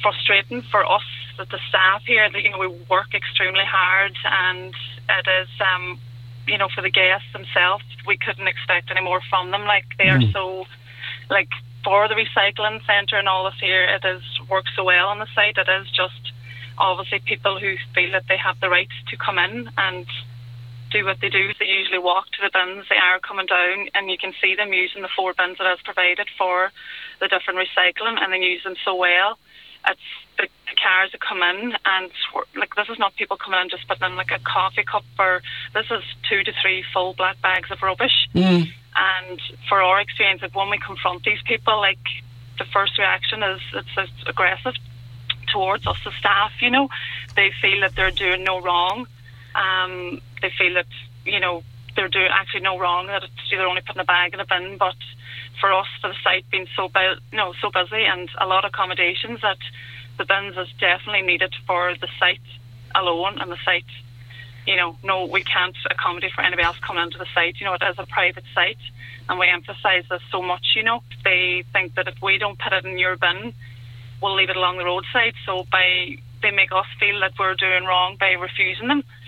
frustrating for us, that the staff here, that, you know, we work extremely hard, and it is, you know, for the guests themselves, we couldn't expect any more from them. Like, they are so, like, for the recycling centre and all this here, it is works so well on the site. It is just obviously people who feel that they have the right to come in and do what they do. They usually walk to the bins. They are coming down, and you can see them using the 4 bins that is provided for the different recycling, and they use them so well. It's the cars that come in, and like, this is not people coming in just putting in like a coffee cup, or this is 2 to 3 full black bags of rubbish. And for our experience, like, when we confront these people, like, the first reaction is it's aggressive towards us, the staff. You know, they feel that they're doing no wrong. They feel that, you know, they're doing actually no wrong, that they're only putting a bag in a bin. But for us, for the site being so busy and a lot of accommodations, that the bins is definitely needed for the site alone, and the site, you know, no, we can't accommodate for anybody else coming into the site. You know, it is a private site, and we emphasise this so much. You know, they think that if we don't put it in your bin, we'll leave it along the roadside. So they make us feel that we're doing wrong by refusing them.